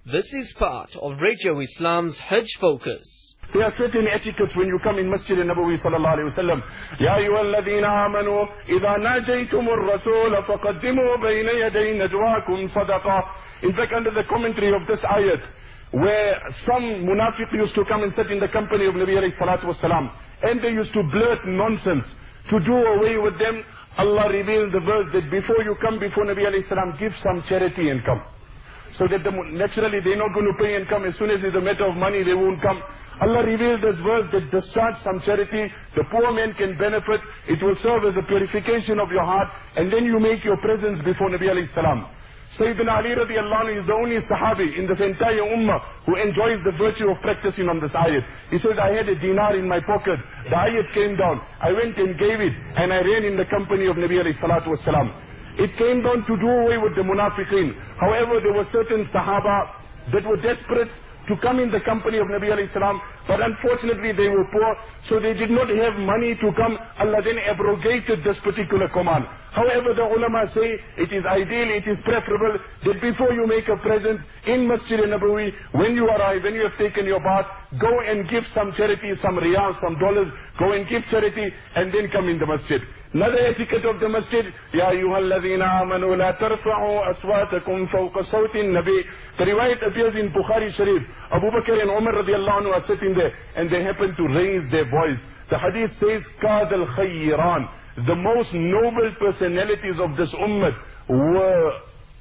This is part of Radio Islam's Hajj Focus. There are certain etiquettes when you come in Masjid Nabawi sallallahu alayhi wa sallam. Ya ayyuhalladhina amanu idha najaytumur rasul faqaddimu bayna yaday najwakum sadaqa. In fact, under the commentary of this ayat, where some munafiq used to come and sit in the company of Nabi alayhi salatu wasalam, and they used to blurt nonsense, to do away with them, Allah revealed the verse that before you come before Nabi alayhi salam, give some charity and come. So that naturally they're not going to pay and come. As soon as it's a matter of money, they won't come. Allah revealed this verse that discharge some charity, the poor man can benefit, it will serve as a purification of your heart, and then you make your presence before Nabi alayhi salam. Sayyidina Ali radiallahu anhu is the only sahabi in this entire ummah who enjoys the virtue of practicing on this ayat. He says, I had a dinar in my pocket, the ayat came down, I went and gave it, and I ran in the company of Nabi alayhi salatu wasalam. It came down to do away with the munafiqeen. However, there were certain sahaba that were desperate to come in the company of Nabi alayhi salam, but unfortunately they were poor, so they did not have money to come. Allah then abrogated this particular command. However, the ulama say it is ideal, it is preferable that before you make a presence in Masjid Nabawi, when you arrive, when you have taken your bath, go and give some charity, some riyals, some dollars, go and give charity, and then come in the masjid. Another etiquette of the masjid, Ya ayyuhalladhina amanu la tarfa'u aswatakum fawqa sawtin nabi. The riwayat appears in Bukhari Sharif. Abu Bakr and Umar radiallahu anhu are sitting there, and they happen to raise their voice. The hadith says, Qad al-Khayran. The most noble personalities of this ummah were,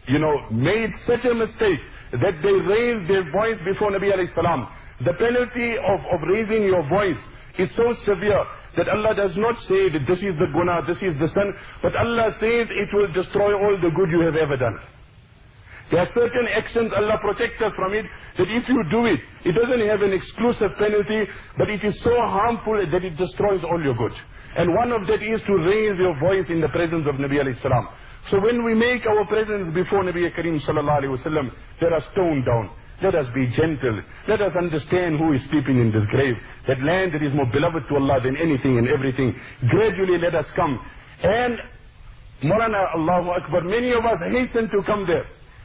made such a mistake that they raised their voice before Nabi alayhi salam. The penalty of raising your voice is so severe that Allah does not say that this is the guna, this is the sin, but Allah says it will destroy all the good you have ever done. There are certain actions, Allah protects us from it, that if you do it, it doesn't have an exclusive penalty, but it is so harmful that it destroys all your good. And one of that is to raise your voice in the presence of Nabi alayhi salam. So when we make our presence before Nabi Kareem sallallahu alayhi wa sallam, let us tone down. Let us be gentle. Let us understand who is sleeping in this grave. That land that is more beloved to Allah than anything and everything. Gradually let us come. And Maulana Allahu Akbar, many of us hasten to come there.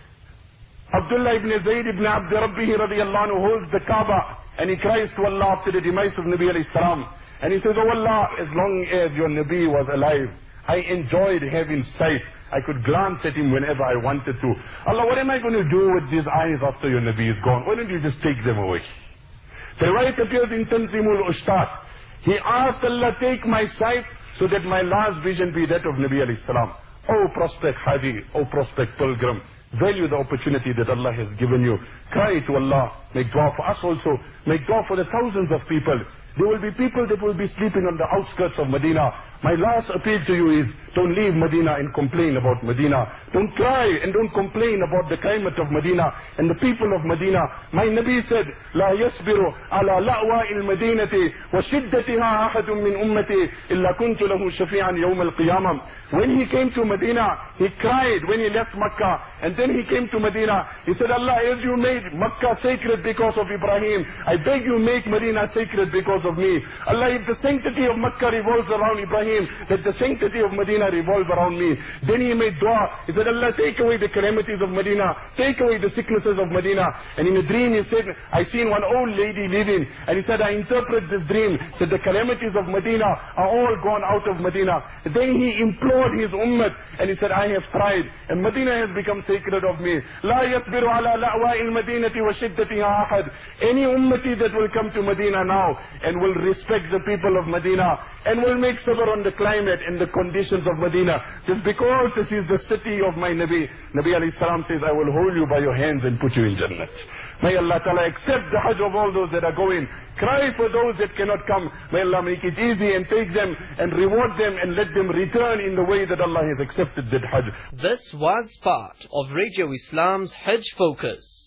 Abdullah ibn Zayd ibn Abd Rabbihi radiallahu anhu holds the Kaaba, and he cries to Allah after the demise of Nabi alayhi salam. And he says, Oh Allah, as long as your Nabi was alive, I enjoyed having sight. I could glance at him whenever I wanted to. Allah, what am I going to do with these eyes after your Nabi is gone? Why don't you just take them away? The riwayat appears in Tanzimul Ushtaq. He asked Allah, take my sight so that my last vision be that of Nabi alayhi salam. Oh prospect Haji, oh prospect pilgrim, value the opportunity that Allah has given you. Cry to Allah, make dua for us also, make dua for the thousands of people. There will be people that will be sleeping on the outskirts of Medina. My last appeal to you is, don't leave Medina and complain about Medina. Don't cry and don't complain about the climate of Medina and the people of Medina. My Nabi said, لا يصبر على لأواء المدينة وشدتها أحد من أمتي إلا كنت له شفيعا يوم القيامة. When he came to Medina, he cried when he left Makkah, and then he came to Medina. He said, Allah, as you made Makkah sacred because of Ibrahim, I beg you make Medina sacred because of me. Allah, if the sanctity of Makkah revolves around Ibrahim, let the sanctity of Medina revolve around me. Then he made dua. He said, Allah, take away the calamities of Medina, take away the sicknesses of Medina. And in a dream he said, I seen one old lady living, and he said, I interpret this dream that the calamities of Medina are all gone out of Medina. Then he implored his ummah, and he said, I have tried, and Medina has become sacred of me. لا يصبر على لأواء المدينة وشدتها أحد. Any ummati that will come to Medina now and will respect the people of Medina and will make sabr on the climate and the conditions of Medina, just because this is the city of my Nabi. Nabi alayhi salam says, I will hold you by your hands and put you in Jannat. May Allah Ta'ala accept the Hajj of all those that are going. Cry for those that cannot come. May Allah make it easy and take them and reward them and let them return in the way that Allah has accepted that Hajj. This was part of Radio Islam's Hajj Focus.